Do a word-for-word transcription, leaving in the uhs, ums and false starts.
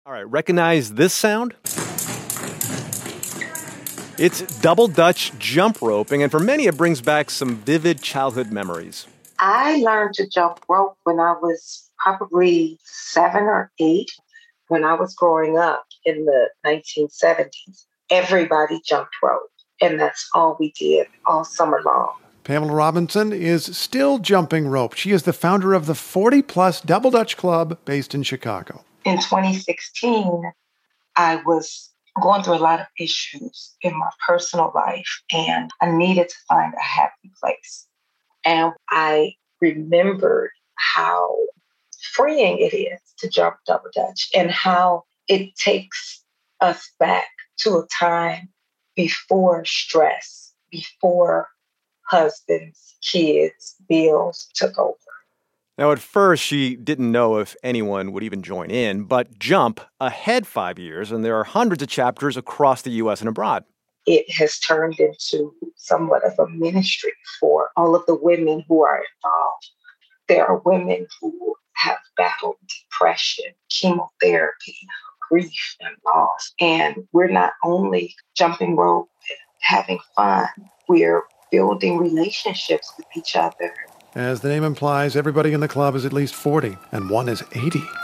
All right, recognize this sound? It's double Dutch jump roping, and for many it brings back some vivid childhood memories. I learned to jump rope when I was probably seven or eight. When I was growing up in the nineteen seventies, everybody jumped rope, and that's all we did all summer long. Pamela Robinson is still jumping rope. She is the founder of the forty-plus Double Dutch Club based in Chicago. In twenty sixteen, I was going through a lot of issues in my personal life, and I needed to find a happy place. And I remembered how freeing it is to jump double dutch and how it takes us back to a time before stress, before husbands, kids, bills took over. Now, at first, she didn't know if anyone would even join in, but Jump ahead five years, and there are hundreds of chapters across the U S and abroad. It has turned into somewhat of a ministry for all of the women who are involved. There are women who have battled depression, chemotherapy, grief, and loss. And we're not only jumping rope and having fun, we're building relationships with each other. As the name implies, everybody in the club is at least forty, and one is eighty.